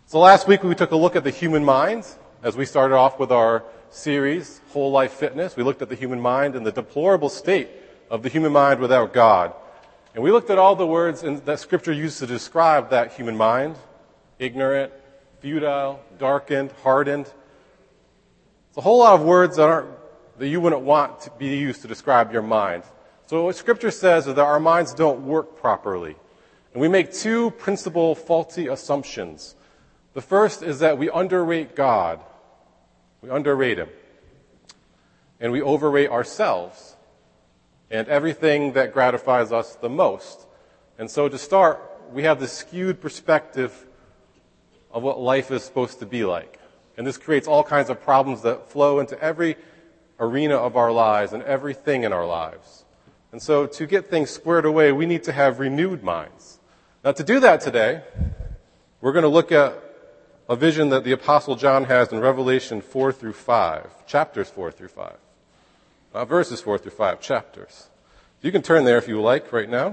So last week we took a look at the human mind as we started off with our series, Whole Life Fitness. We looked at the human mind and the deplorable state of the human mind without God. And we looked at all the words that Scripture used to describe that human mind: ignorant, futile, darkened, hardened. It's a whole lot of words that you wouldn't want to be used to describe your mind. So what Scripture says is that our minds don't work properly. And we make two principal faulty assumptions. The first is that we underrate God. We underrate Him. And we overrate ourselves and everything that gratifies us the most. And so to start, we have this skewed perspective of what life is supposed to be like. And this creates all kinds of problems that flow into every arena of our lives and everything in our lives. And so to get things squared away, we need to have renewed minds. Now to do that today, we're going to look at a vision that the Apostle John has in Revelation 4 through 5, chapters 4 through 5. Verses 4 through 5, chapters. You can turn there if you like right now.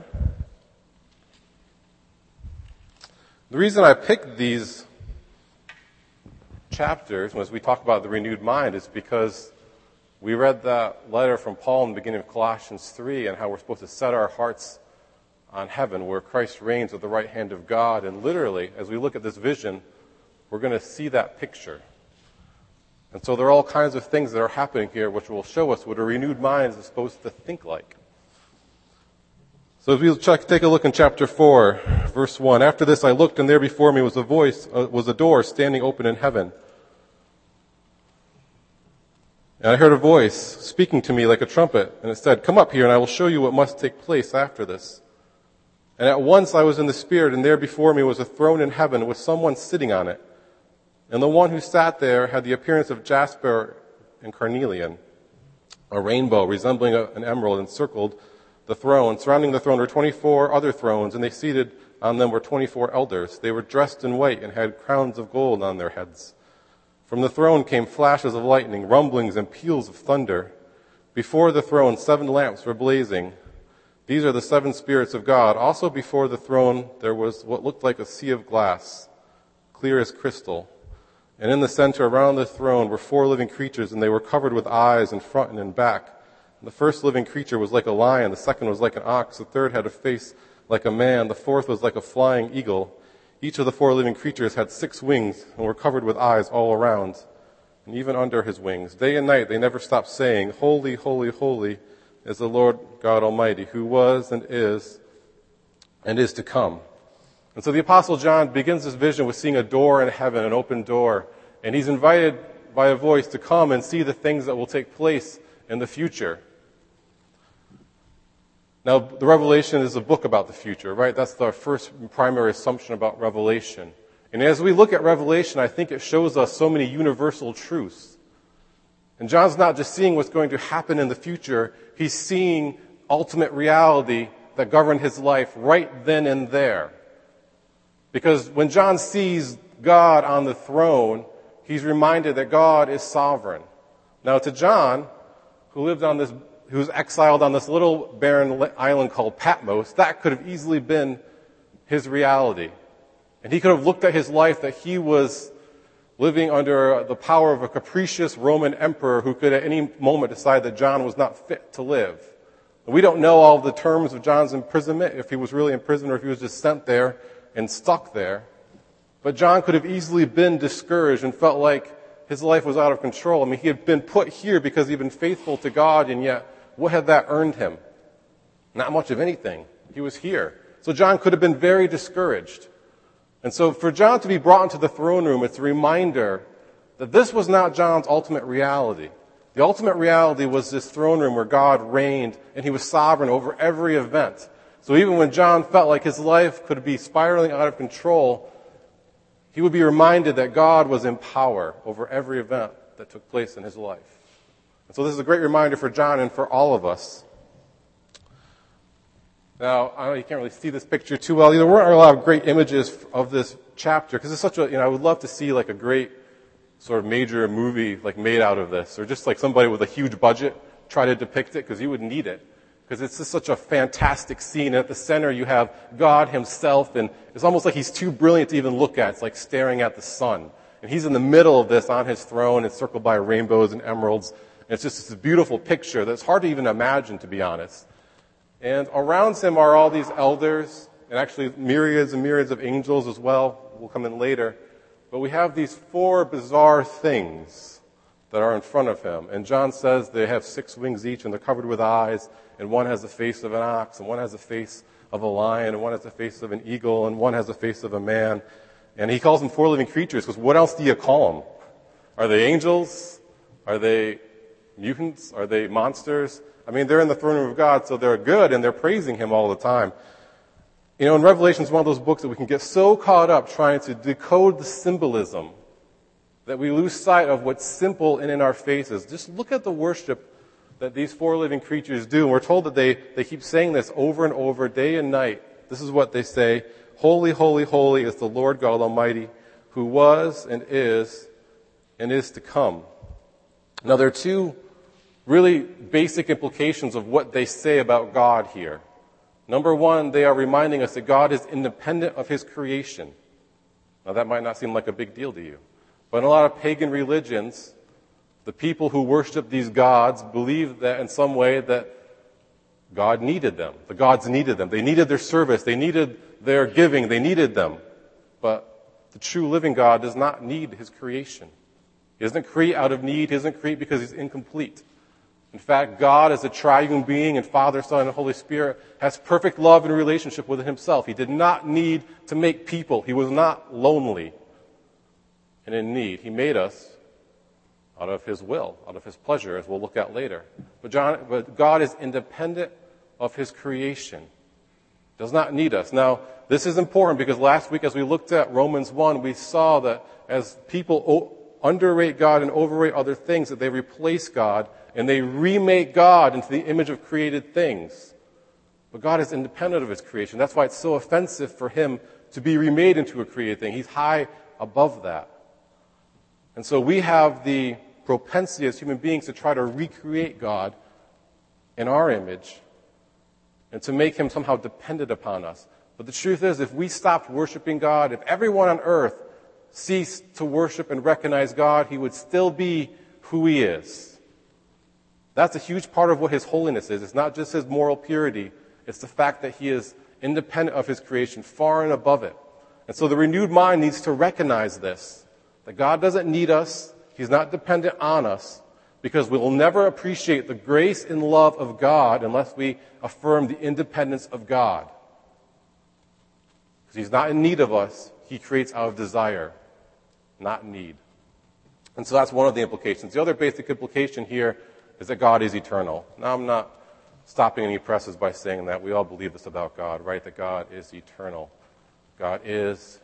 The reason I picked these chapters as we talk about the renewed mind is because we read that letter from Paul in the beginning of Colossians 3 and how we're supposed to set our hearts on heaven where Christ reigns at the right hand of God. And literally, as we look at this vision, we're going to see that picture. And so there are all kinds of things that are happening here which will show us what a renewed mind is supposed to think like. So as we take a look in chapter 4, verse 1. After this I looked, and there before me was a door standing open in heaven. And I heard a voice speaking to me like a trumpet, and it said, "Come up here, and I will show you what must take place after this." And at once I was in the Spirit, and there before me was a throne in heaven with someone sitting on it. And the one who sat there had the appearance of jasper and carnelian. A rainbow resembling an emerald encircled the throne. Surrounding the throne were 24 other thrones, and they seated on them were 24 elders. They were dressed in white and had crowns of gold on their heads. From the throne came flashes of lightning, rumblings, and peals of thunder. Before the throne 7 lamps were blazing. These are the 7 spirits of God. Also before the throne there was what looked like a sea of glass, clear as crystal. And in the center around the throne were 4 living creatures, and they were covered with eyes in front and in back. And the first living creature was like a lion, the second was like an ox, the third had a face like a man, the fourth was like a flying eagle. Each of the 4 living creatures had 6 wings and were covered with eyes all around, and even under his wings. Day and night they never stopped saying, "Holy, holy, holy is the Lord God Almighty, who was and is to come." And so the Apostle John begins this vision with seeing a door in heaven, an open door. And he's invited by a voice to come and see the things that will take place in the future. Now, the Revelation is a book about the future, right? That's the first primary assumption about Revelation. And as we look at Revelation, I think it shows us so many universal truths. And John's not just seeing what's going to happen in the future, he's seeing ultimate reality that governed his life right then and there. Because when John sees God on the throne, he's reminded that God is sovereign. Now to John, who was exiled on this little barren island called Patmos, that could have easily been his reality. And he could have looked at his life that he was living under the power of a capricious Roman emperor who could at any moment decide that John was not fit to live. We don't know all the terms of John's imprisonment, if he was really in prison or if he was just sent there and stuck there. But John could have easily been discouraged and felt like his life was out of control. I mean, he had been put here because he'd been faithful to God, and yet, what had that earned him? Not much of anything. He was here. So John could have been very discouraged. And so for John to be brought into the throne room, it's a reminder that this was not John's ultimate reality. The ultimate reality was this throne room where God reigned, and he was sovereign over every event. So even when John felt like his life could be spiraling out of control, he would be reminded that God was in power over every event that took place in his life. And so this is a great reminder for John and for all of us. Now, I know you can't really see this picture too well. There weren't a lot of great images of this chapter because it's such a, I would love to see like a great sort of major movie like made out of this, or just like somebody with a huge budget try to depict it because you would need it. because it's just such a fantastic scene. And at the center, you have God himself, and it's almost like he's too brilliant to even look at. It's like staring at the sun. And he's in the middle of this on his throne, encircled by rainbows and emeralds. And it's just this beautiful picture that's hard to even imagine, to be honest. And around him are all these elders, and actually myriads and myriads of angels as well. We'll come in later. But we have these four bizarre things that are in front of him. And John says they have 6 wings each, and they're covered with eyes. And one has the face of an ox, and one has the face of a lion, and one has the face of an eagle, and one has the face of a man. And he calls them 4 living creatures, because what else do you call them? Are they angels? Are they mutants? Are they monsters? I mean, they're in the throne room of God, so they're good, and they're praising him all the time. You know, and Revelation is one of those books that we can get so caught up trying to decode the symbolism that we lose sight of what's simple and in our faces. Just look at the worship that these 4 living creatures do. And we're told that they keep saying this over and over, day and night. This is what they say: "Holy, holy, holy is the Lord God Almighty, who was and is to come." Now, there are 2 really basic implications of what they say about God here. Number 1, they are reminding us that God is independent of his creation. Now, that might not seem like a big deal to you. But in a lot of pagan religions, the people who worship these gods believe that in some way that God needed them. The gods needed them. They needed their service. They needed their giving. They needed them. But the true living God does not need his creation. He doesn't create out of need. He doesn't create because he's incomplete. In fact, God as a triune being and Father, Son, and Holy Spirit has perfect love and relationship with himself. He did not need to make people. He was not lonely and in need. He made us out of his will, out of his pleasure, as we'll look at later. But God is independent of his creation. Does not need us. Now, this is important because last week as we looked at Romans 1, we saw that as people underrate God and overrate other things, that they replace God and they remake God into the image of created things. But God is independent of his creation. That's why it's so offensive for him to be remade into a created thing. He's high above that. And so we have the propensity as human beings to try to recreate God in our image and to make him somehow dependent upon us. But the truth is, if we stopped worshiping God, if everyone on earth ceased to worship and recognize God, he would still be who he is. That's a huge part of what his holiness is. It's not just his moral purity. It's the fact that he is independent of his creation, far and above it. And so the renewed mind needs to recognize this, that God doesn't need us. He's not dependent on us, because we will never appreciate the grace and love of God unless we affirm the independence of God. Because he's not in need of us. He creates out of desire, not need. And so that's one of the implications. The other basic implication here is that God is eternal. Now, I'm not stopping any presses by saying that. We all believe this about God, right? That God is eternal. God is,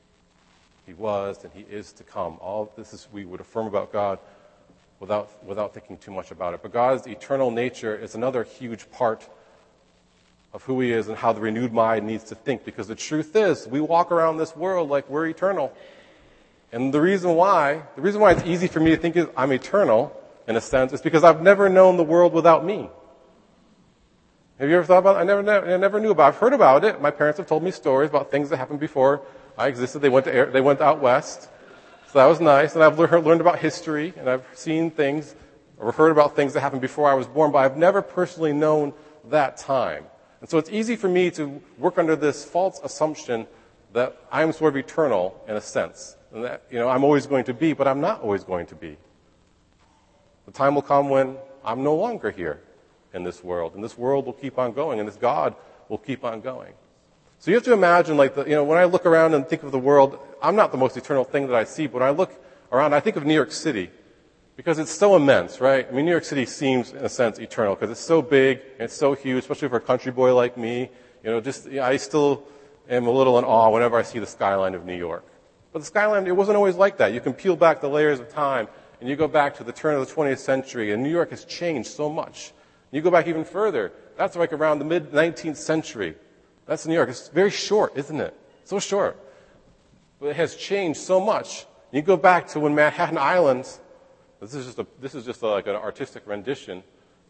he was, and he is to come. All this is we would affirm about God without thinking too much about it. But God's eternal nature is another huge part of who he is and how the renewed mind needs to think. Because the truth is, we walk around this world like we're eternal. And the reason why it's easy for me to think I'm eternal, in a sense, is because I've never known the world without me. Have you ever thought about it? I never knew about it. I've heard about it. My parents have told me stories about things that happened before I existed. They went out west. So that was nice. And I've learned about history, and I've seen things, or heard about things that happened before I was born, but I've never personally known that time. And so it's easy for me to work under this false assumption that I'm sort of eternal, in a sense. And that, I'm always going to be, but I'm not always going to be. The time will come when I'm no longer here in this world, and this world will keep on going, and this God will keep on going. So you have to imagine, when I look around and think of the world, I'm not the most eternal thing that I see, but when I look around, I think of New York City, because it's so immense, right? I mean, New York City seems, in a sense, eternal, because it's so big, and it's so huge, especially for a country boy like me. I still am a little in awe whenever I see the skyline of New York. But the skyline, it wasn't always like that. You can peel back the layers of time, and you go back to the turn of the 20th century, and New York has changed so much. You go back even further. That's like around the mid-19th century. That's New York. It's very short, isn't it? So short. But it has changed so much. You go back to when Manhattan Island, this is just like an artistic rendition,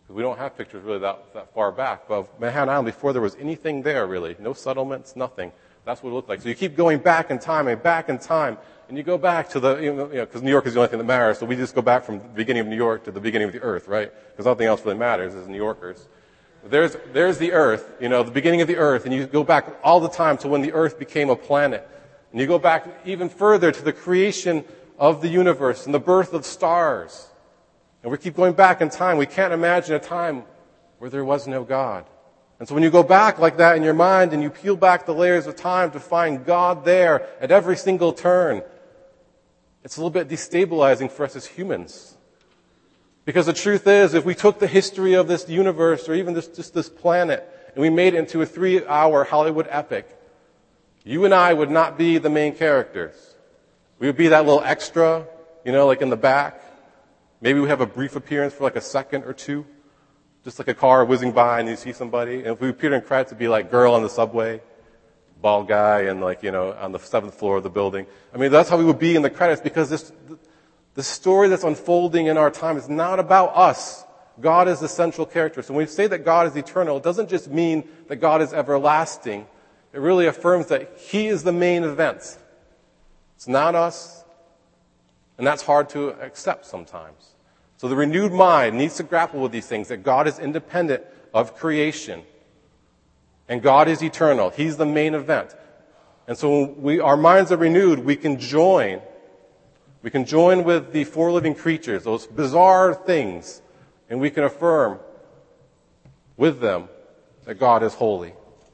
We don't have pictures really that far back. But of Manhattan Island, before there was anything there, really, no settlements, nothing. That's what it looked like. So you keep going back in time, and you go back to because New York is the only thing that matters, so we just go back from the beginning of New York to the beginning of the earth, right? Because nothing else really matters as New Yorkers. There's the earth, the beginning of the earth, and you go back all the time to when the earth became a planet. And you go back even further to the creation of the universe and the birth of stars. And we keep going back in time. We can't imagine a time where there was no God. And so when you go back like that in your mind and you peel back the layers of time to find God there at every single turn, it's a little bit destabilizing for us as humans. Because the truth is, if we took the history of this universe or even just this planet and we made it into a 3-hour Hollywood epic, you and I would not be the main characters. We would be that little extra, like in the back. Maybe we have a brief appearance for like a second or two. Just like a car whizzing by and you see somebody. And if we appeared in credits, it'd be like girl on the subway, bald guy, and on the 7th floor of the building. I mean, that's how we would be in the credits because the story that's unfolding in our time is not about us. God is the central character. So when we say that God is eternal, it doesn't just mean that God is everlasting. It really affirms that He is the main event. It's not us. And that's hard to accept sometimes. So the renewed mind needs to grapple with these things, that God is independent of creation. And God is eternal. He's the main event. And so when our minds are renewed, we can join with the 4 living creatures, those bizarre things, and we can affirm with them that God is holy.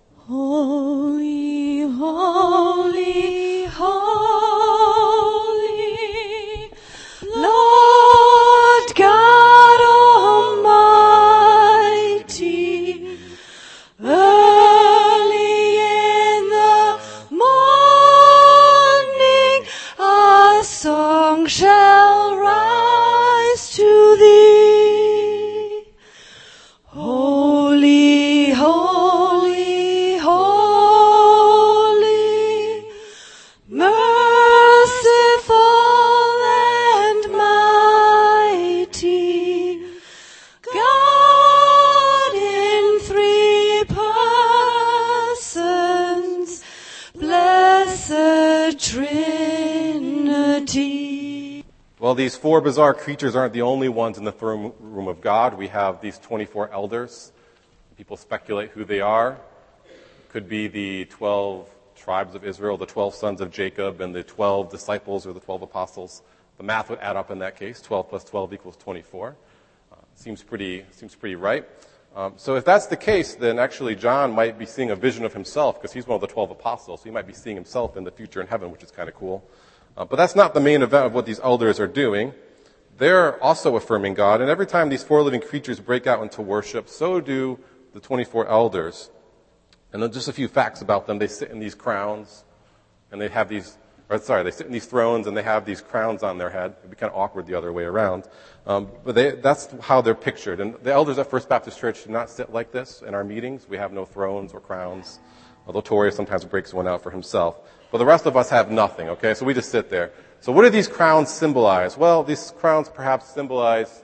Holy, holy, holy, Lord God Almighty. Early in the morning, a song shall rise to thee. Holy, holy, holy, merciful and mighty, God in 3 persons, blessed Trinity. Well, these 4 bizarre creatures aren't the only ones in the throne room of God. We have these 24 elders. People speculate who they are. Could be the 12 tribes of Israel, the 12 sons of Jacob, and the 12 disciples or the 12 apostles. The math would add up in that case. 12 plus 12 equals 24. Seems pretty right. So if that's the case, then actually John might be seeing a vision of himself because he's one of the 12 apostles. So he might be seeing himself in the future in heaven, which is kind of cool. But that's not the main event of what these elders are doing. They're also affirming God. And every time these 4 living creatures break out into worship, so do the 24 elders. And then just a few facts about them. They sit in these crowns, and they have they sit in these thrones, and they have these crowns on their head. It'd be kind of awkward the other way around. But that's how they're pictured. And the elders at First Baptist Church do not sit like this in our meetings. We have no thrones or crowns, although Tori sometimes breaks one out for himself. But the rest of us have nothing, okay? So we just sit there. So what do these crowns symbolize? Well, these crowns perhaps symbolize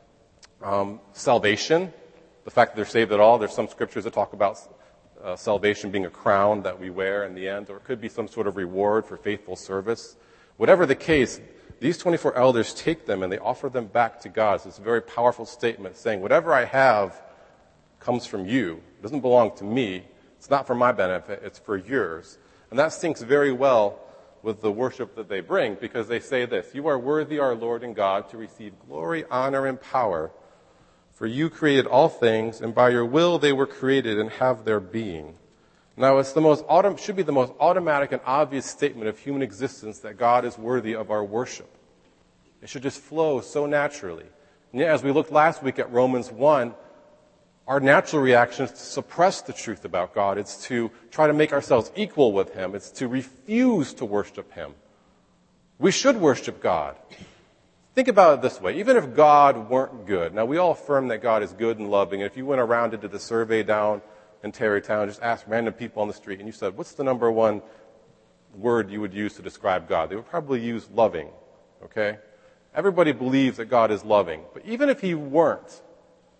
salvation, the fact that they're saved at all. There's some scriptures that talk about salvation being a crown that we wear in the end, or it could be some sort of reward for faithful service. Whatever the case, these 24 elders take them and they offer them back to God. So it's a very powerful statement saying, whatever I have comes from you. It doesn't belong to me. It's not for my benefit. It's for yours. And that syncs very well with the worship that they bring because they say this, you are worthy, our Lord and God, to receive glory, honor, and power. For you created all things, and by your will they were created and have their being. Now, it's should be the most automatic and obvious statement of human existence that God is worthy of our worship. It should just flow so naturally. And yet, as we looked last week at Romans 1, our natural reaction is to suppress the truth about God. It's to try to make ourselves equal with Him. It's to refuse to worship Him. We should worship God. Think about it this way. Even if God weren't good, now we all affirm that God is good and loving, and if you went around and did a survey down in Tarrytown, just asked random people on the street, and you said, what's the number one word you would use to describe God? They would probably use loving, okay? Everybody believes that God is loving. But even if He weren't,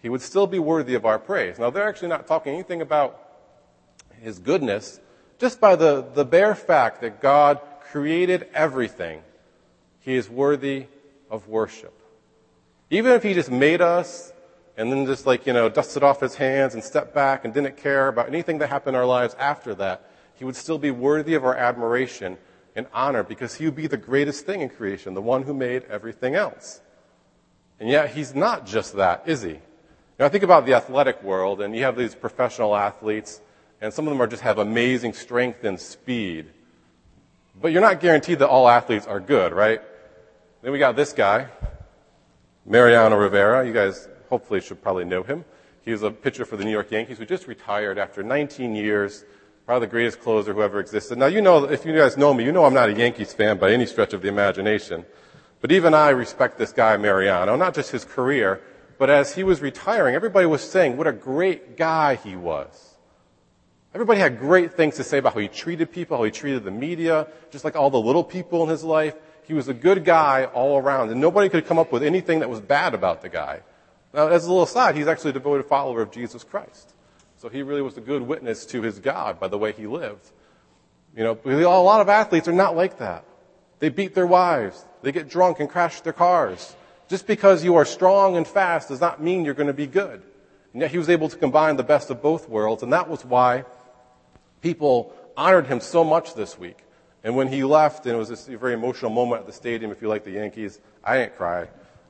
he would still be worthy of our praise. Now, they're actually not talking anything about his goodness, just by the bare fact that God created everything. He is worthy of worship. Even if he just made us and then just dusted off his hands and stepped back and didn't care about anything that happened in our lives after that, he would still be worthy of our admiration and honor because he would be the greatest thing in creation, the one who made everything else. And yet he's not just that, is he? I think about the athletic world, and you have these professional athletes, and some of them just have amazing strength and speed. But you're not guaranteed that all athletes are good, right? Then we got this guy, Mariano Rivera. You guys hopefully should probably know him. He was a pitcher for the New York Yankees who just retired after 19 years, probably the greatest closer who ever existed. Now, if you guys know me, you know I'm not a Yankees fan by any stretch of the imagination. But even I respect this guy, Mariano, not just his career, but as he was retiring, everybody was saying what a great guy he was. Everybody had great things to say about how he treated people, how he treated the media, just like all the little people in his life. He was a good guy all around, and nobody could come up with anything that was bad about the guy. Now, as a little aside, he's actually a devoted follower of Jesus Christ. So he really was a good witness to his God by the way he lived. A lot of athletes are not like that. They beat their wives. They get drunk and crash their cars. Just because you are strong and fast does not mean you're going to be good. And yet he was able to combine the best of both worlds, and that was why people honored him so much this week. And when he left, and it was this very emotional moment at the stadium, if you like the Yankees, I didn't cry.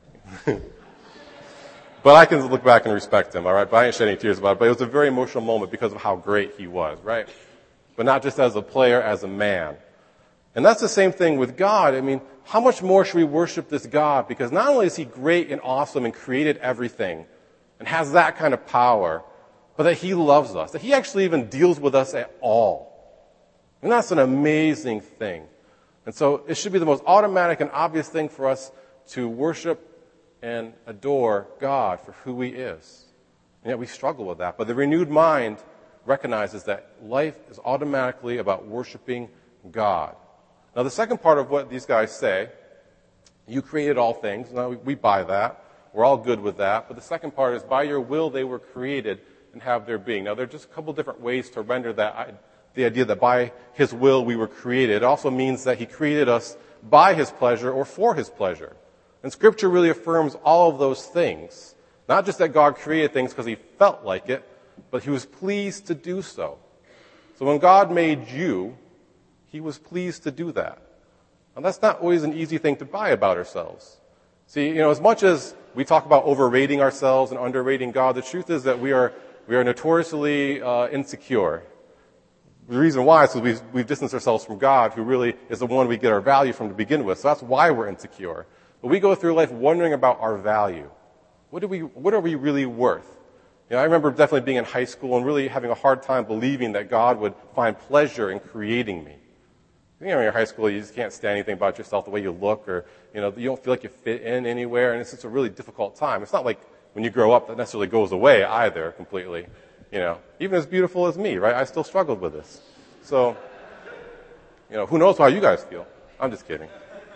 But I can look back and respect him, all right? But I ain't shed any tears about it. But it was a very emotional moment because of how great he was, right? But not just as a player, as a man. And that's the same thing with God. How much more should we worship this God? Because not only is he great and awesome and created everything and has that kind of power, but that he loves us, that he actually even deals with us at all. And that's an amazing thing. And so it should be the most automatic and obvious thing for us to worship and adore God for who he is. And yet we struggle with that. But the renewed mind recognizes that life is automatically about worshiping God. Now, the second part of what these guys say, you created all things. Now, we buy that. We're all good with that. But the second part is, by your will they were created and have their being. Now, there are just a couple different ways to render that, the idea that by his will we were created. It also means that he created us by his pleasure or for his pleasure. And Scripture really affirms all of those things. Not just that God created things because he felt like it, but he was pleased to do so. So when God made you, he was pleased to do that. And that's not always an easy thing to buy about ourselves. See, as much as we talk about overrating ourselves and underrating God, the truth is that we are notoriously insecure. The reason why is because we've distanced ourselves from God, who really is the one we get our value from to begin with. So that's why we're insecure. But we go through life wondering about our value. What are we really worth? I remember definitely being in high school and really having a hard time believing that God would find pleasure in creating me. In your high school, you just can't stand anything about yourself, the way you look, or, you don't feel like you fit in anywhere, and it's just a really difficult time. It's not like when you grow up that necessarily goes away either completely. Even as beautiful as me, right? I still struggled with this. So, who knows how you guys feel? I'm just kidding.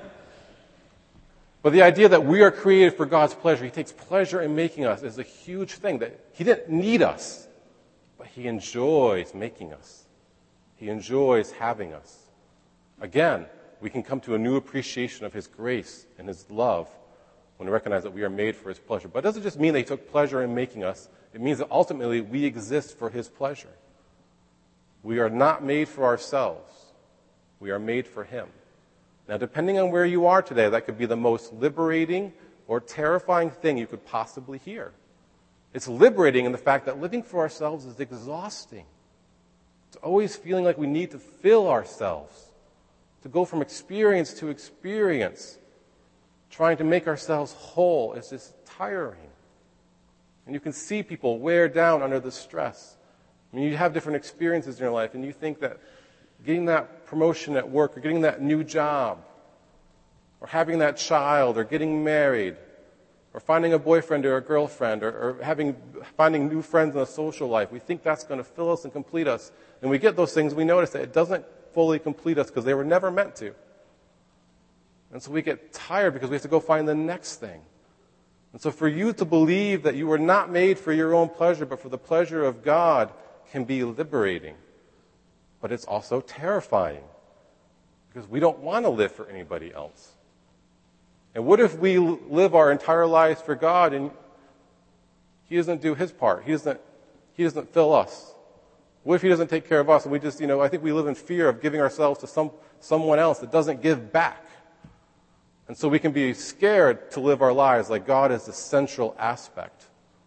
But the idea that we are created for God's pleasure, he takes pleasure in making us, is a huge thing. That he didn't need us, but he enjoys making us. He enjoys having us. Again, we can come to a new appreciation of his grace and his love when we recognize that we are made for his pleasure. But it doesn't just mean that he took pleasure in making us. It means that ultimately we exist for his pleasure. We are not made for ourselves. We are made for him. Now, depending on where you are today, that could be the most liberating or terrifying thing you could possibly hear. It's liberating in the fact that living for ourselves is exhausting. It's always feeling like we need to fill ourselves, to go from experience to experience, trying to make ourselves whole. Is just tiring. And you can see people wear down under the stress. You have different experiences in your life, and you think that getting that promotion at work, or getting that new job, or having that child, or getting married, or finding a boyfriend or a girlfriend, or finding new friends in a social life, we think that's going to fill us and complete us. And we get those things, we notice that it doesn't fully complete us because they were never meant to. And so we get tired because we have to go find the next thing. And so for you to believe that you were not made for your own pleasure, but for the pleasure of God, can be liberating. But it's also terrifying, because we don't want to live for anybody else. And what if we live our entire lives for God and He doesn't do His part? He doesn't fill us. What if He doesn't take care of us? And we just, I think we live in fear of giving ourselves to someone else that doesn't give back. And so we can be scared to live our lives like God is the central aspect.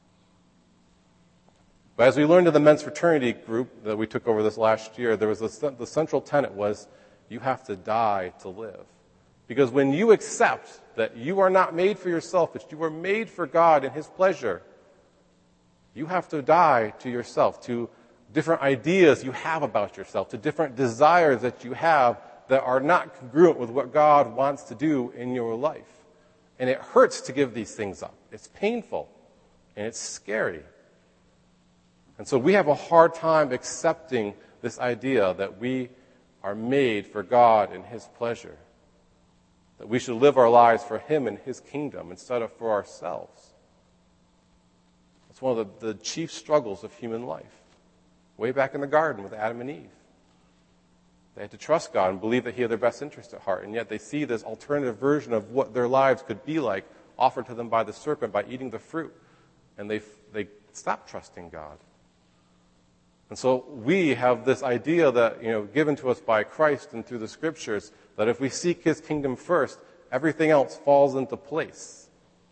But as we learned in the men's fraternity group that we took over this last year, there was the central tenet was you have to die to live. Because when you accept that you are not made for yourself, but you are made for God and His pleasure, you have to die to yourself, to different ideas you have about yourself, to different desires that you have that are not congruent with what God wants to do in your life. And it hurts to give these things up. It's painful and it's scary. And so we have a hard time accepting this idea that we are made for God and His pleasure, that we should live our lives for Him and His kingdom instead of for ourselves. It's one of the chief struggles of human life. Way back in the garden with Adam and Eve. They had to trust God and believe that He had their best interest at heart, and yet they see this alternative version of what their lives could be like offered to them by the serpent by eating the fruit. And they stopped trusting God. And so we have this idea that, given to us by Christ and through the Scriptures, that if we seek His kingdom first, everything else falls into place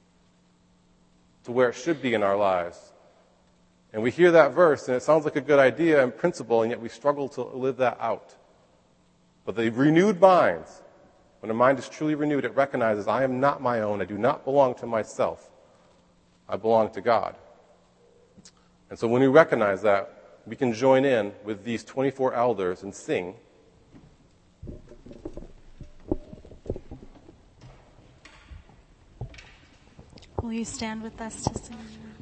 to where it should be in our lives. And we hear that verse, and it sounds like a good idea in principle, and yet we struggle to live that out. But the renewed mind, when a mind is truly renewed, it recognizes, I am not my own. I do not belong to myself. I belong to God. And so when we recognize that, we can join in with these 24 elders and sing. Will you stand with us to sing?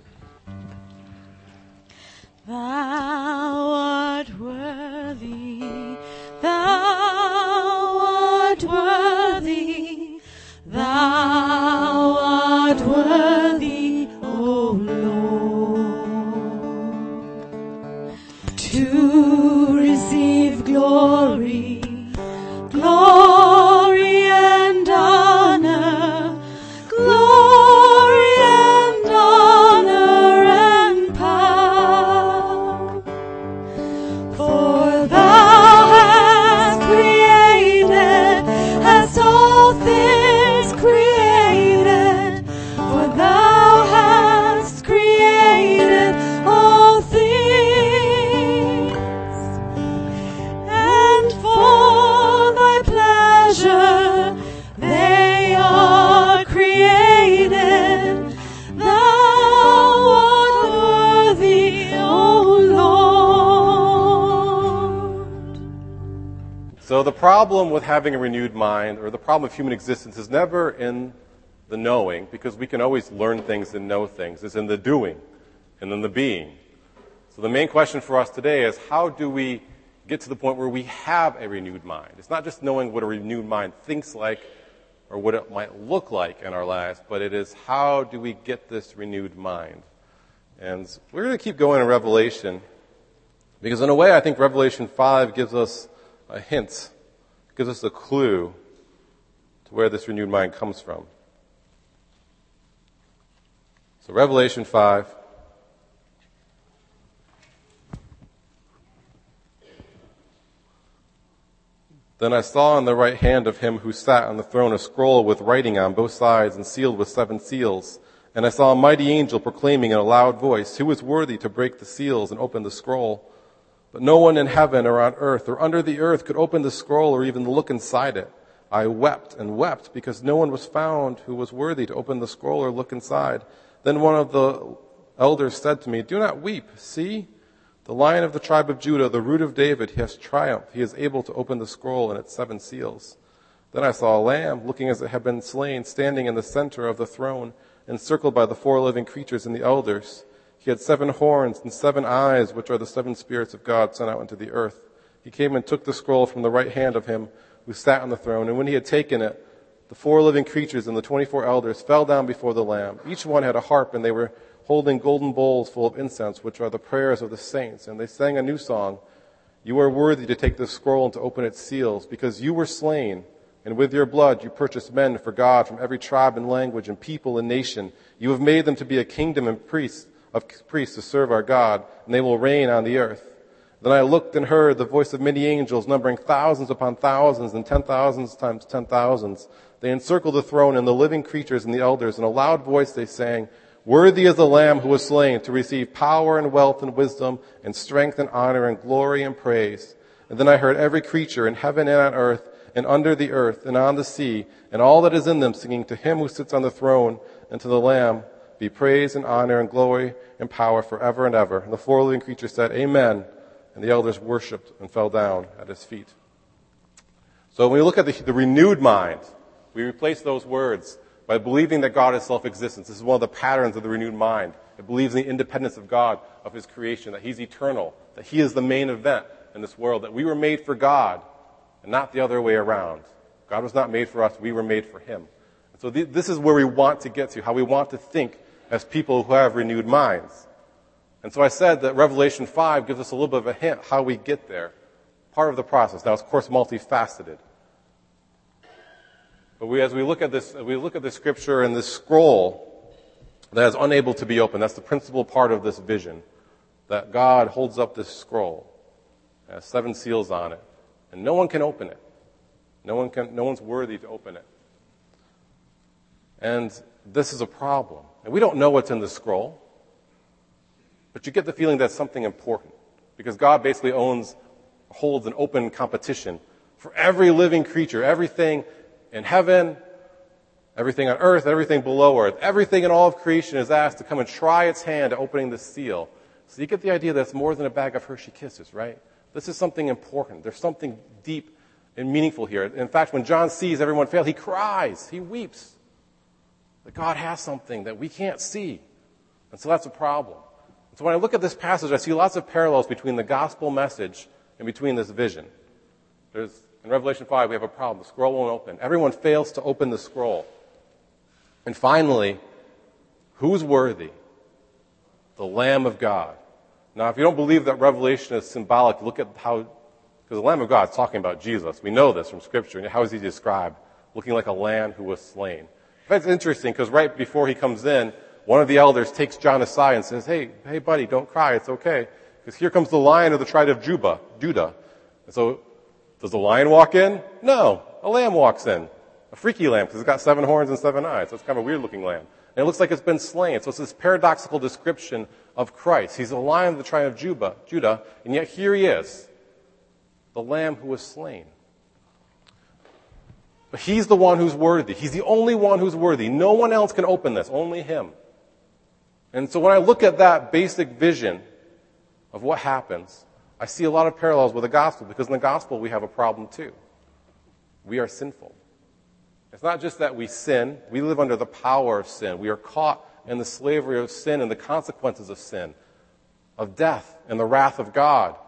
Thou art worthy, thou art worthy, thou art worthy, O Lord, to receive glory, glory and honor, glory and honor and power. For thou hast created, hast all things created. For thou hast created all things, and for thy pleasure they are created. Thou art worthy, O Lord. So the problem with having a renewed mind, or the problem of human existence, is never in the knowing, because we can always learn things and know things. It's in the doing and in the being. So the main question for us today is, how do we get to the point where we have a renewed mind? It's not just knowing what a renewed mind thinks like or what it might look like in our lives, but it is, how do we get this renewed mind? And we're going to keep going in Revelation, because in a way I think Revelation 5 gives us a hint, gives us a clue to where this renewed mind comes from. So Revelation 5. Then I saw on the right hand of him who sat on the throne a scroll with writing on both sides and sealed with 7 seals. And I saw a mighty angel proclaiming in a loud voice, "Who is worthy to break the seals and open the scroll?" But no one in heaven or on earth or under the earth could open the scroll or even look inside it. I wept and wept because no one was found who was worthy to open the scroll or look inside. Then one of the elders said to me, "Do not weep. See, the Lion of the tribe of Judah, the Root of David, he has triumphed. He is able to open the scroll and its 7 seals." Then I saw a lamb, looking as it had been slain, standing in the center of the throne, encircled by the 4 living creatures and the elders. He had 7 horns and 7 eyes, which are the 7 spirits of God sent out into the earth. He came and took the scroll from the right hand of him who sat on the throne, and when he had taken it, the 4 living creatures and the 24 elders fell down before the Lamb. Each one had a harp, and they were holding golden bowls full of incense, which are the prayers of the saints. And they sang a new song. You are worthy to take this scroll and to open its seals, because you were slain, and with your blood you purchased men for God from every tribe and language and people and nation. You have made them to be a kingdom and priests to serve our God, and they will reign on the earth. Then I looked and heard the voice of many angels, numbering thousands upon thousands and 10,000s times 10,000s. They encircled the throne and the living creatures and the elders. In a loud voice they sang, Worthy is the Lamb who was slain to receive power and wealth and wisdom and strength and honor and glory and praise. And then I heard every creature in heaven and on earth and under the earth and on the sea and all that is in them singing to him who sits on the throne and to the Lamb be praise and honor and glory and power forever and ever. And the 4 living creatures said, Amen. And the elders worshipped and fell down at his feet. So when we look at the renewed mind, we replace those words by believing that God is self-existent. This is one of the patterns of the renewed mind. It believes in the independence of God, of his creation, that he's eternal, that he is the main event in this world, that we were made for God and not the other way around. God was not made for us, we were made for him. And so this is where we want to get to, how we want to think as people who have renewed minds. And so I said that Revelation 5 gives us a little bit of a hint how we get there. Part of the process. Now, it's of course multifaceted. But as we look at this scripture and this scroll that is unable to be opened, that's the principal part of this vision, that God holds up this scroll. It has 7 seals on it, and no one can open it. No one's worthy to open it. And this is a problem. And we don't know what's in the scroll, but you get the feeling that's something important, because God basically holds an open competition for every living creature, everything in heaven, everything on earth, everything below earth. Everything in all of creation is asked to come and try its hand at opening the seal. So you get the idea that it's more than a bag of Hershey Kisses, right? This is something important. There's something deep and meaningful here. In fact, when John sees everyone fail, he cries, he weeps. That God has something that we can't see. And so that's a problem. So when I look at this passage, I see lots of parallels between the gospel message and between this vision. In Revelation 5, we have a problem. The scroll won't open. Everyone fails to open the scroll. And finally, who's worthy? The Lamb of God. Now, if you don't believe that Revelation is symbolic, look at because the Lamb of God is talking about Jesus. We know this from Scripture. And how is he described? Looking like a lamb who was slain. That's interesting, because right before he comes in, one of the elders takes John aside and says, hey buddy, don't cry, it's okay. Because here comes the Lion of the tribe of Judah. And so, does the lion walk in? No, a lamb walks in. A freaky lamb, because it's got 7 horns and 7 eyes. So it's kind of a weird looking lamb. And it looks like it's been slain. So it's this paradoxical description of Christ. He's a Lion of the tribe of Judah, and yet here he is, the Lamb who was slain. But he's the one who's worthy. He's the only one who's worthy. No one else can open this, only him. And so when I look at that basic vision of what happens, I see a lot of parallels with the gospel, because in the gospel we have a problem too. We are sinful. It's not just that we sin, we live under the power of sin. We are caught in the slavery of sin and the consequences of sin, of death and the wrath of God.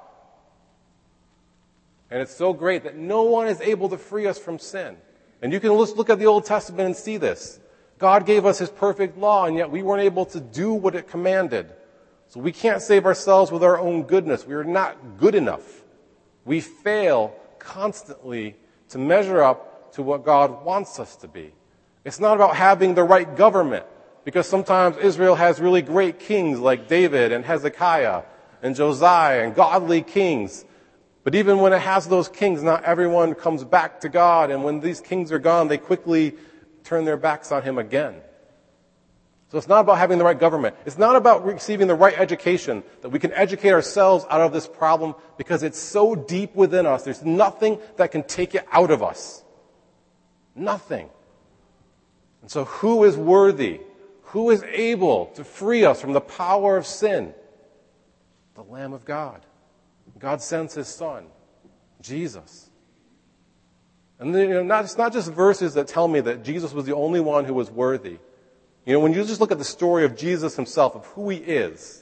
And it's so great that no one is able to free us from sin. And you can just look at the Old Testament and see this. God gave us his perfect law, and yet we weren't able to do what it commanded. So we can't save ourselves with our own goodness. We are not good enough. We fail constantly to measure up to what God wants us to be. It's not about having the right government, because sometimes Israel has really great kings like David and Hezekiah and Josiah and godly kings. But even when it has those kings, not everyone comes back to God. And when these kings are gone, they quickly turn their backs on him again. So it's not about having the right government. It's not about receiving the right education, that we can educate ourselves out of this problem, because it's so deep within us. There's nothing that can take it out of us. Nothing. And so who is worthy? Who is able to free us from the power of sin? The Lamb of God. God sends his Son, Jesus. And it's not just verses that tell me that Jesus was the only one who was worthy. When you just look at the story of Jesus himself, of who he is,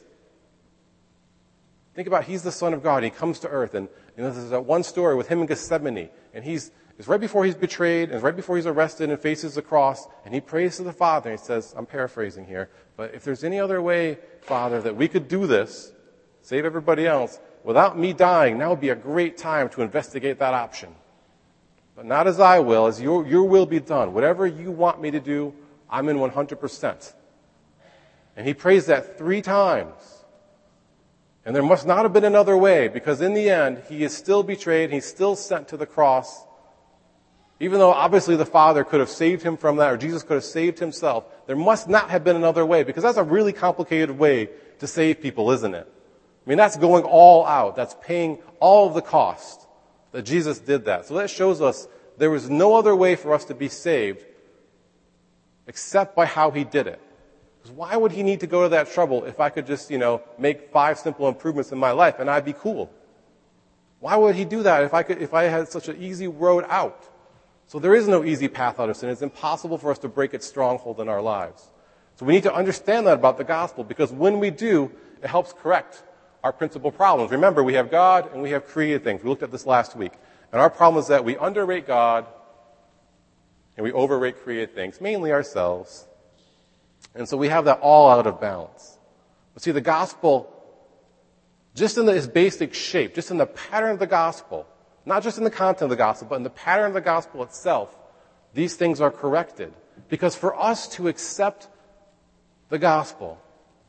think about he's the Son of God. He comes to earth, and there's that one story with him in Gethsemane, and he's is right before he's betrayed and right before he's arrested and faces the cross, and he prays to the Father, and he says, I'm paraphrasing here, but if there's any other way, Father, that we could do this, save everybody else, without me dying, now would be a great time to investigate that option. But not as I will, as your will be done. Whatever you want me to do, I'm in 100%. And he prays that 3 times. And there must not have been another way, because in the end, he is still betrayed, he's still sent to the cross. Even though obviously the Father could have saved him from that, or Jesus could have saved himself, there must not have been another way, because that's a really complicated way to save people, isn't it? I mean, that's going all out. That's paying all of the cost that Jesus did that. So that shows us there was no other way for us to be saved except by how he did it. Because why would he need to go to that trouble if I could just, make 5 simple improvements in my life and I'd be cool? Why would he do that if I had such an easy road out? So there is no easy path out of sin. It's impossible for us to break its stronghold in our lives. So we need to understand that about the gospel, because when we do, it helps correct our principal problems. Remember, we have God and we have created things. We looked at this last week. And our problem is that we underrate God and we overrate created things, mainly ourselves. And so we have that all out of balance. But see, the gospel, just in its basic shape, just in the pattern of the gospel, not just in the content of the gospel, but in the pattern of the gospel itself, these things are corrected. Because for us to accept the gospel,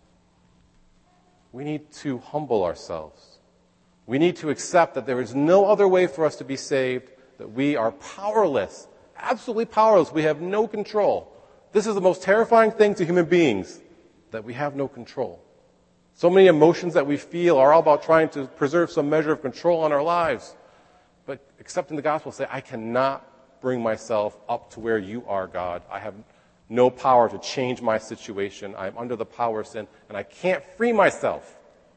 we need to humble ourselves. We need to accept that there is no other way for us to be saved, that we are powerless, absolutely powerless. We have no control. This is the most terrifying thing to human beings, that we have no control. So many emotions that we feel are all about trying to preserve some measure of control on our lives. But accepting the gospel, say, I cannot bring myself up to where you are, God. I have no power to change my situation. I'm under the power of sin, and I can't free myself.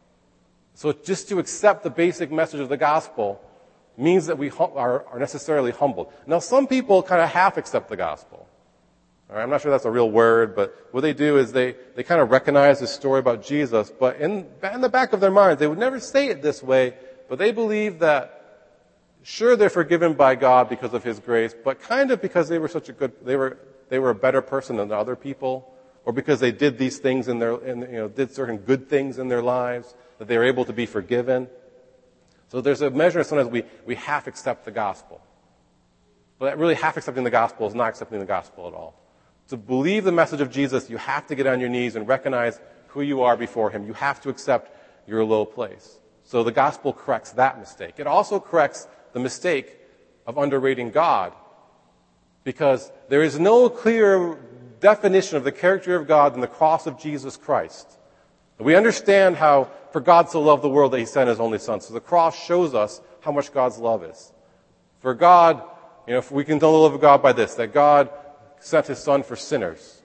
So just to accept the basic message of the gospel means that we are necessarily humbled. Now, some people kind of half accept the gospel. All right, I'm not sure that's a real word, but what they do is they kind of recognize this story about Jesus, but in the back of their minds, they would never say it this way, but they believe that sure, they're forgiven by God because of his grace, but kind of because they were such a good, they were a better person than other people, or because they did these things did certain good things in their lives, that they were able to be forgiven. So there's a measure, sometimes we half accept the gospel. But that really half accepting the gospel is not accepting the gospel at all. To believe the message of Jesus, you have to get on your knees and recognize who you are before him. You have to accept your low place. So the gospel corrects that mistake. It also corrects the mistake of underrating God, because there is no clearer definition of the character of God than the cross of Jesus Christ. We understand how, for God so loved the world that he sent his only son. So the cross shows us how much God's love is. For God, if we can know the love of God by this, that God sent his son for sinners.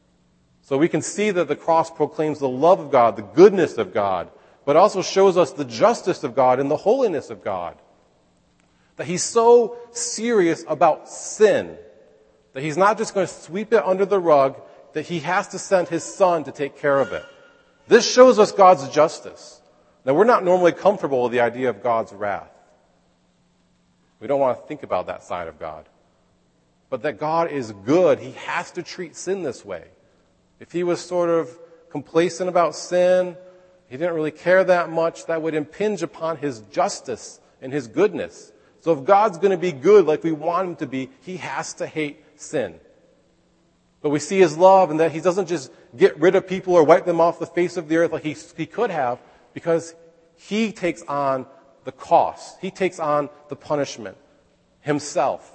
So we can see that the cross proclaims the love of God, the goodness of God, but also shows us the justice of God and the holiness of God. That he's so serious about sin that he's not just going to sweep it under the rug, that he has to send his son to take care of it. This shows us God's justice. Now, we're not normally comfortable with the idea of God's wrath. We don't want to think about that side of God. But that God is good, he has to treat sin this way. If he was sort of complacent about sin, he didn't really care that much, that would impinge upon his justice and his goodness. So if God's going to be good like we want him to be, he has to hate sin. But we see his love and that he doesn't just get rid of people or wipe them off the face of the earth like he could have, because he takes on the cost. He takes on the punishment himself.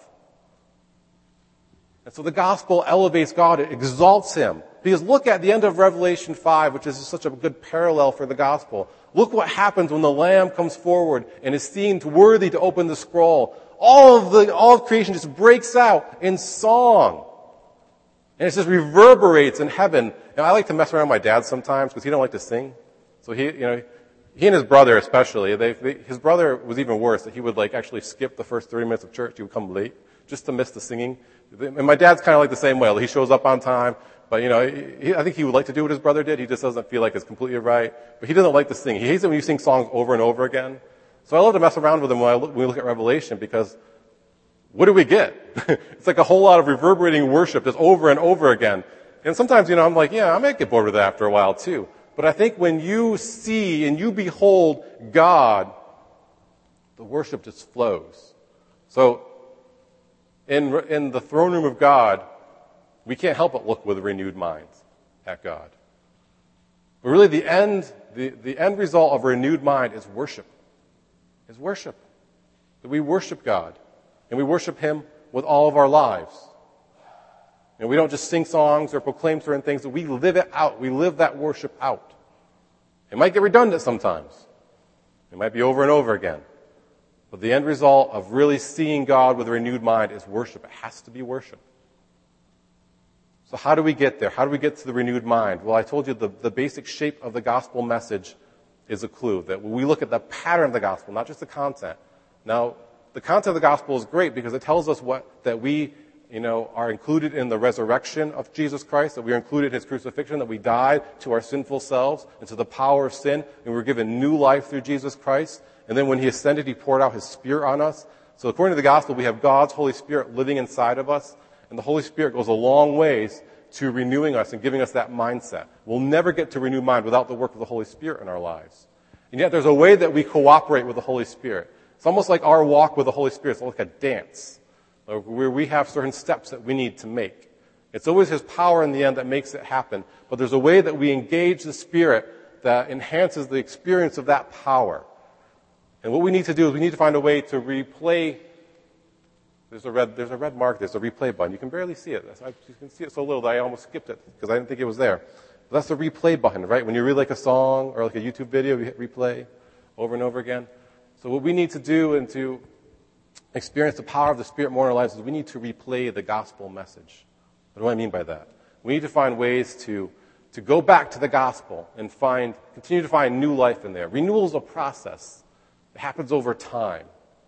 And so the gospel elevates God. It exalts him. Because look at the end of Revelation 5, which is such a good parallel for the gospel. Look what happens when the Lamb comes forward and is deemed worthy to open the scroll. All of creation just breaks out in song. And it just reverberates in heaven. And I like to mess around with my dad sometimes because he don't like to sing. So he and his brother especially, his brother was even worse, that he would actually skip the first 30 minutes of church. He would come late just to miss the singing. And my dad's kind of like the same way. He shows up on time, but I think he would like to do what his brother did. He just doesn't feel like it's completely right. But he doesn't like to sing. He hates it when you sing songs over and over again. So I love to mess around with him when we look at Revelation, because what do we get? It's like a whole lot of reverberating worship just over and over again. And sometimes, I'm like, yeah, I might get bored with that after a while too. But I think when you see and you behold God, the worship just flows. So, in the throne room of God, we can't help but look with renewed minds at God. But really the end result of a renewed mind is worship. Is worship. That we worship God. And we worship Him with all of our lives. And we don't just sing songs or proclaim certain things, but we live it out. We live that worship out. It might get redundant sometimes. It might be over and over again. But the end result of really seeing God with a renewed mind is worship. It has to be worship. So how do we get there? How do we get to the renewed mind? Well, I told you the basic shape of the gospel message is a clue. That when we look at the pattern of the gospel, not just the content. Now, the content of the gospel is great because it tells us that we, are included in the resurrection of Jesus Christ, that we are included in His crucifixion, that we died to our sinful selves and to the power of sin, and we were given new life through Jesus Christ. And then when He ascended, He poured out His Spirit on us. So according to the gospel, we have God's Holy Spirit living inside of us, and the Holy Spirit goes a long ways to renewing us and giving us that mindset. We'll never get to renewed mind without the work of the Holy Spirit in our lives. And yet there's a way that we cooperate with the Holy Spirit. It's almost like our walk with the Holy Spirit. It's like a dance, where we have certain steps that we need to make. It's always His power in the end that makes it happen. But there's a way that we engage the Spirit that enhances the experience of that power. And what we need to do is we need to find a way to replay. There's a red mark. There's a replay button. You can barely see it. You can see it so little that I almost skipped it because I didn't think it was there. But that's the replay button, right? When you read like a song or like a YouTube video, you hit replay over and over again. So what we need to do and to experience the power of the Spirit more in our lives is we need to replay the gospel message. What do I mean by that? We need to find ways to go back to the gospel and continue to find new life in there. Renewal is a process. It happens over time.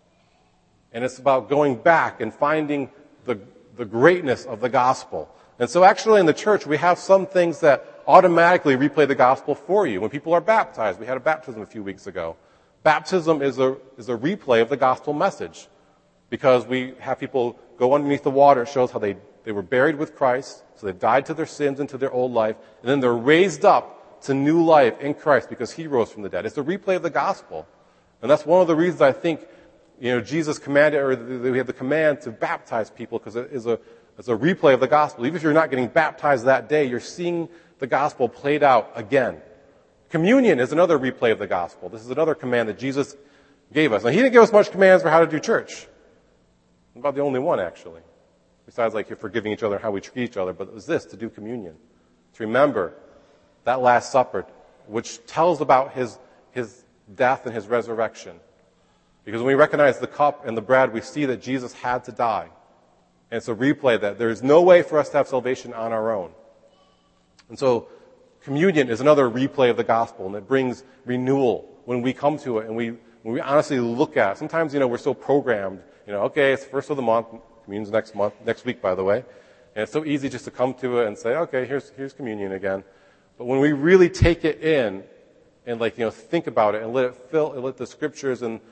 And it's about going back and finding the greatness of the gospel. And so actually in the church, we have some things that automatically replay the gospel for you. When people are baptized, we had a baptism a few weeks ago. Baptism is a replay of the gospel message. Because we have people go underneath the water. It shows how they were buried with Christ. So they died to their sins and to their old life. And then they're raised up to new life in Christ because He rose from the dead. It's a replay of the gospel. And that's one of the reasons I think, Jesus commanded, or we have the command to baptize people because it is a replay of the gospel. Even if you're not getting baptized that day, you're seeing the gospel played out again. Communion is another replay of the gospel. This is another command that Jesus gave us. Now, He didn't give us much commands for how to do church. About the only one, actually. Besides, you're forgiving each other and how we treat each other. But it was this, to do communion. To remember that Last Supper, which tells about His death and His resurrection. Because when we recognize the cup and the bread, we see that Jesus had to die. And it's a replay that there is no way for us to have salvation on our own. And so, communion is another replay of the gospel, and it brings renewal when we come to it and when we honestly look at it. Sometimes, we're so programmed, okay, it's the first of the month, communion's next week, by the way. And it's so easy just to come to it and say, okay, here's communion again. But when we really take it in and think about it and let it fill, let the scriptures and,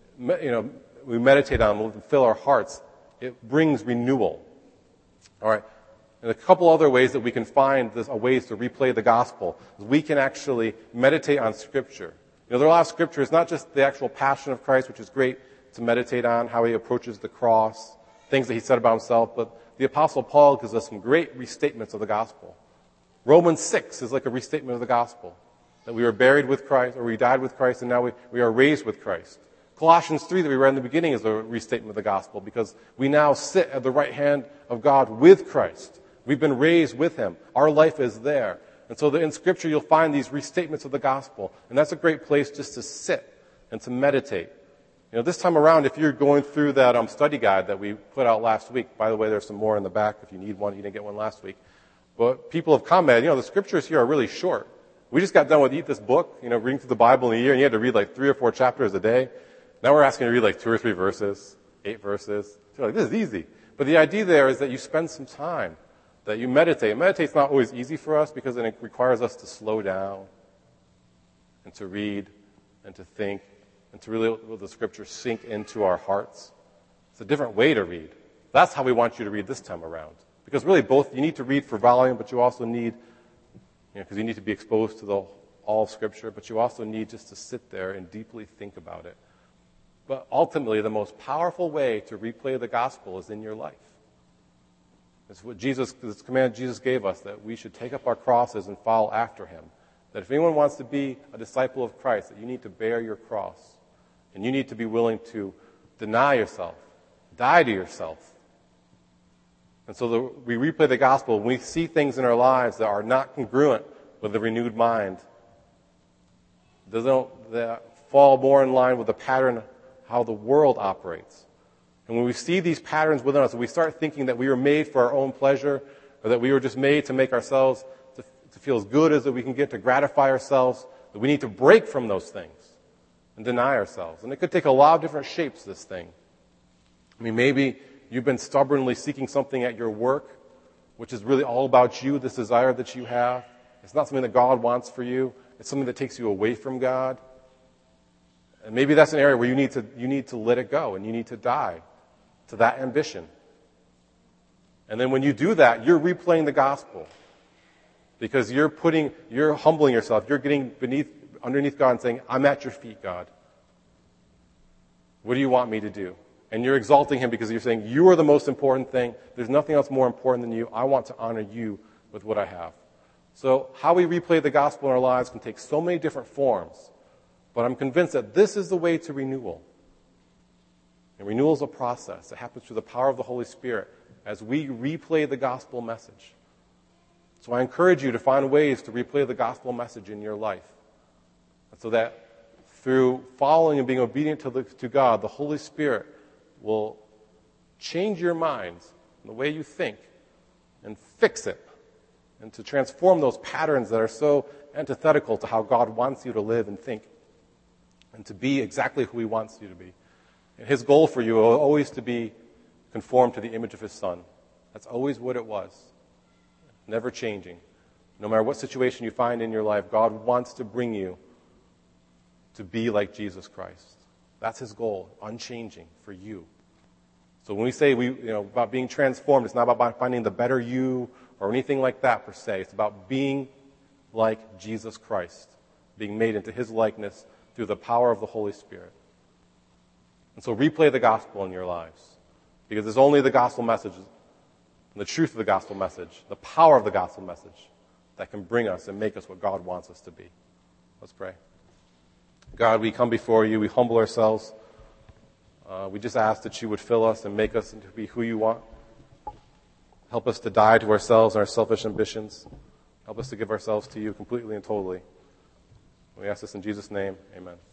we meditate on them, fill our hearts, it brings renewal. All right. And a couple other ways that we can find ways to replay the gospel is we can actually meditate on Scripture. There are a lot of Scriptures, not just the actual passion of Christ, which is great to meditate on, how He approaches the cross, things that He said about Himself, but the Apostle Paul gives us some great restatements of the gospel. Romans 6 is like a restatement of the gospel, that we were buried with Christ, or we died with Christ, and now we are raised with Christ. Colossians 3 that we read in the beginning is a restatement of the gospel, because we now sit at the right hand of God with Christ. We've been raised with Him. Our life is there. And so in Scripture you'll find these restatements of the gospel. And that's a great place just to sit and to meditate. This time around, if you're going through that study guide that we put out last week, by the way, there's some more in the back if you need one. You didn't get one last week. But people have commented, the Scriptures here are really short. We just got done with Eat This Book, reading through the Bible in a year, and you had to read 3 or 4 chapters a day. Now we're asking you to read 2 or 3 verses, 8 verses. So you're like, this is easy. But the idea there is that you spend some time, that you meditate. Meditate's not always easy for us because it requires us to slow down and to read and to think and to really let the Scripture sink into our hearts. It's a different way to read. That's how we want you to read this time around. Because really both, you need to read for volume, but you also need, because you need to be exposed to all of Scripture, but you also need just to sit there and deeply think about it. But ultimately, the most powerful way to replay the gospel is in your life. It's what this command Jesus gave us, that we should take up our crosses and follow after him. That if anyone wants to be a disciple of Christ, that you need to bear your cross. And you need to be willing to deny yourself, die to yourself. And so we replay the gospel when we see things in our lives that are not congruent with the renewed mind. That fall more in line with the pattern how the world operates. And when we see these patterns within us, we start thinking that we were made for our own pleasure, or that we were just made to make ourselves to feel as good as that we can get to gratify ourselves, that we need to break from those things and deny ourselves. And it could take a lot of different shapes, this thing. I mean, maybe you've been stubbornly seeking something at your work, which is really all about you, this desire that you have. It's not something that God wants for you. It's something that takes you away from God. And maybe that's an area where you need to let it go and you need to die to that ambition. And then when you do that, you're replaying the gospel. Because you're humbling yourself. You're getting underneath God and saying, I'm at your feet, God. What do you want me to do? And you're exalting him because you're saying, you are the most important thing. There's nothing else more important than you. I want to honor you with what I have. So how we replay the gospel in our lives can take so many different forms. But I'm convinced that this is the way to renewal. And renewal is a process. It happens through the power of the Holy Spirit as we replay the gospel message. So I encourage you to find ways to replay the gospel message in your life. And so that through following and being obedient to God, the Holy Spirit will change your minds and the way you think and fix it and to transform those patterns that are so antithetical to how God wants you to live and think and to be exactly who he wants you to be. And his goal for you is always to be conformed to the image of his Son. That's always what it was. Never changing. No matter what situation you find in your life, God wants to bring you to be like Jesus Christ. That's his goal, unchanging for you. So when we say about being transformed, it's not about finding the better you or anything like that per se. It's about being like Jesus Christ, being made into his likeness through the power of the Holy Spirit. And so replay the gospel in your lives, because it's only the gospel message and the truth of the gospel message, the power of the gospel message, that can bring us and make us what God wants us to be. Let's pray. God, we come before you. We humble ourselves. We just ask that you would fill us and make us to be who you want. Help us to die to ourselves and our selfish ambitions. Help us to give ourselves to you completely and totally. We ask this in Jesus' name. Amen.